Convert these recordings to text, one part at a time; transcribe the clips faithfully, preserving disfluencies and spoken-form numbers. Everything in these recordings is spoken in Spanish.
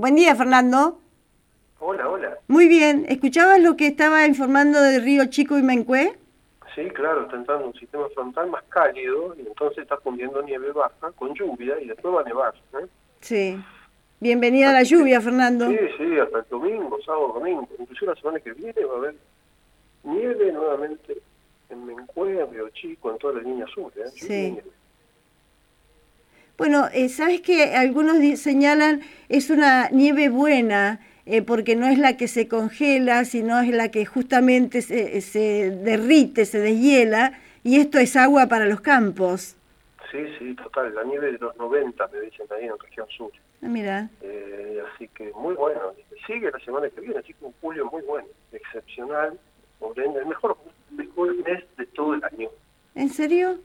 Buen día, Fernando. Hola, hola. Muy bien. ¿Escuchabas lo que estaba informando de Río Chico y Mencue? Sí, claro, está entrando un sistema frontal más cálido y entonces está fundiendo nieve baja con lluvia y después va a nevar. ¿eh? Sí. Bienvenida a la Así lluvia, que, Fernando. Sí, sí, hasta el domingo, sábado, domingo. Incluso la semana que viene va a haber nieve nuevamente en Mencue, en Río Chico, en toda la línea sur. ¿eh? Sí. Lluvia y nieve. Bueno, eh, ¿sabes qué? Algunos di- señalan es una nieve buena, eh, porque no es la que se congela, sino es la que justamente se, se derrite, se deshiela, y esto es agua para los campos. Sí, sí, total. La nieve de los noventa, me dicen ahí en región sur. Ah, mira. Eh, así que muy bueno. Sigue la semana que viene, así que un julio muy bueno, excepcional, por ende, el mejor, mejor mes de todo el año. ¿En serio?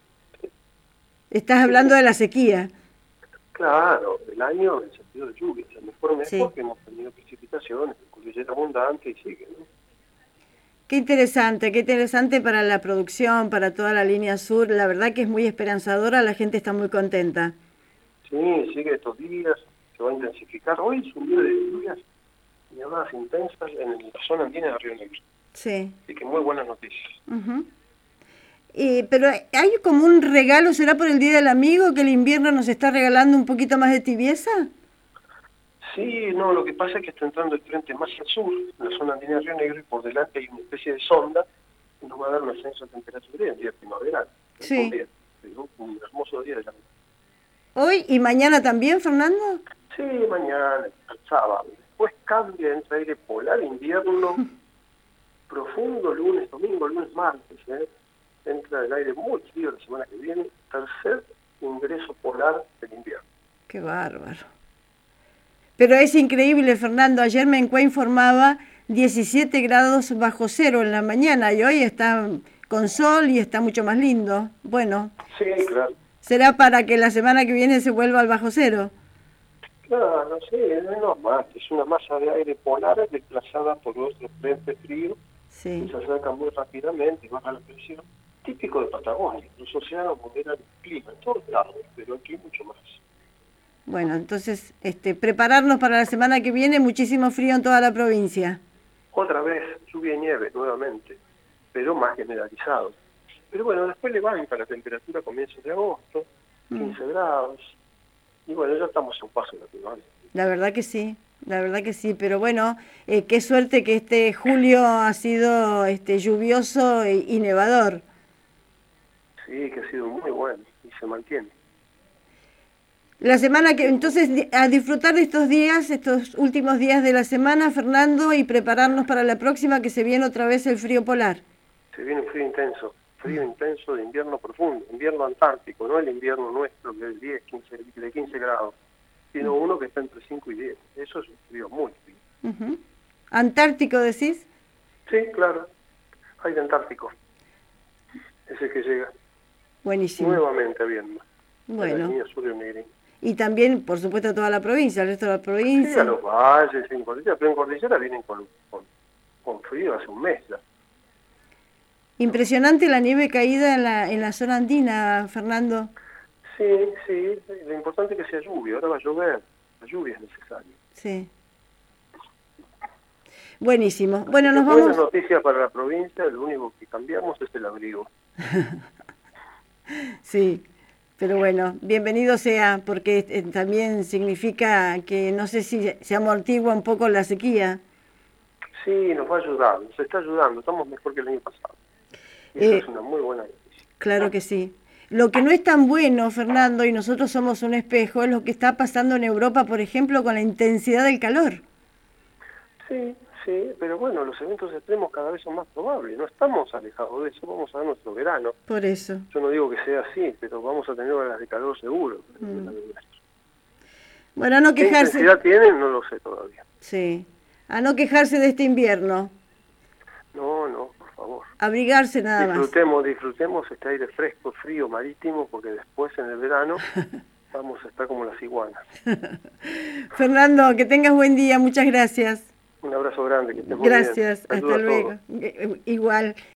Estás hablando de la sequía. Claro, el año en sentido de lluvia, el mejor mes Sí. porque hemos tenido precipitaciones, cordillera abundante y sigue, ¿no? Qué interesante, qué interesante para la producción, para toda la línea sur. La verdad que es muy esperanzadora, la gente está muy contenta. Sí, sigue estos días, se va a intensificar. Hoy es un día de lluvias llamadas intensas en la zona andina de Río Negro. Sí. Así que muy buenas noticias. Uh-huh. Eh, pero hay como un regalo, ¿será por el Día del Amigo que el invierno nos está regalando un poquito más de tibieza? Sí, no, lo que pasa es que está entrando el frente más al sur, en la zona andina de Río Negro, y por delante hay una especie de sonda que nos va a dar un ascenso de temperatura en día primaveral. Sí. Un día, un hermoso día de la ¿Hoy y mañana también, Fernando? Sí, mañana, el sábado. Después cambia entre aire polar, invierno profundo, lunes, domingo, lunes, martes. ¿eh? Entra el aire muy frío la semana que viene. Tercer ingreso polar del invierno. Qué bárbaro. Pero es increíble, Fernando. Ayer Mencue informaba diecisiete grados bajo cero en la mañana y hoy está con sol y está mucho más lindo. Bueno, Sí, claro. será para que la semana que viene se vuelva al bajo cero. Claro, sí, es normal. Es una masa de aire polar desplazada por otro frente frío. Sí. Que se acerca muy rápidamente y baja la presión. Típico de Patagonia. Los océanos moderan el clima en todos lados, pero aquí mucho más. Bueno, entonces, este, prepararnos para la semana que viene, muchísimo frío en toda la provincia. Otra vez, lluvia y nieve nuevamente, pero más generalizado. Pero bueno, después levanta la temperatura a comienzos de agosto, quince mm. grados, y bueno, ya estamos a un paso de la primavera. La verdad que sí, la verdad que sí, pero bueno, eh, qué suerte que este julio ha sido este lluvioso y, y nevador. Sí, que ha sido muy bueno y se mantiene. La semana que, entonces, a disfrutar de estos días, estos últimos días de la semana, Fernando, y prepararnos para la próxima, que se viene otra vez el frío polar. Se viene un frío intenso, frío intenso de invierno profundo, invierno antártico, no el invierno nuestro que es de diez, quince, de quince grados, sino uno que está entre cinco y diez. Eso es un frío muy frío. Uh-huh. ¿Antártico decís? Sí, claro, hay de Antártico, ese que llega. Buenísimo. Nuevamente habiendo. Bueno. La línea sur de Negrín. Y también, por supuesto, a toda la provincia, el resto de la provincia. Sí, a los valles, en cordillera, pero en cordillera vienen con, con, con frío hace un mes ya. Impresionante la nieve caída en la, en la zona andina, Fernando. Sí, sí, lo importante es que sea lluvia, ahora va a llover, la lluvia es necesaria. Sí. Buenísimo. Bueno, nos Buenas vamos... noticias para la provincia, lo único que cambiamos es el abrigo. Sí. Pero bueno, bienvenido sea, porque eh, también significa que no sé si se amortigua un poco la sequía. Sí, nos va a ayudar, nos está ayudando, estamos mejor que el año pasado. Y eso eh, es una muy buena noticia. Claro que sí. Lo que no es tan bueno, Fernando, y nosotros somos un espejo, es lo que está pasando en Europa, por ejemplo, con la intensidad del calor. Sí, sí, pero bueno, los eventos extremos cada vez son más probables, no estamos alejados de eso, vamos a ver nuestro verano. Por eso. Yo no digo que sea así, pero vamos a tener horas de calor seguro. Mm. Bueno, a no quejarse. ¿Qué intensidad tienen? No lo sé todavía. Sí, a no quejarse de este invierno. No, no, por favor. Abrigarse nada disfrutemos, más. Disfrutemos, disfrutemos este aire fresco, frío, marítimo, porque después en el verano vamos a estar como las iguanas. Fernando, que tengas buen día, muchas gracias. Un abrazo grande, que estés muy Gracias, bien. hasta luego. Igual.